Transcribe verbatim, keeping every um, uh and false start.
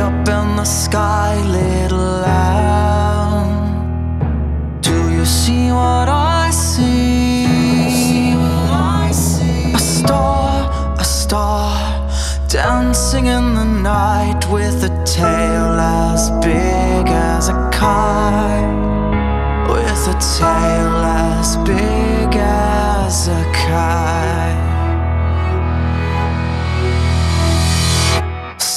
up in the sky, little lamb. Do you see what I see? A star, a star, dancing in the night with a tail as big as a kite, with a tail as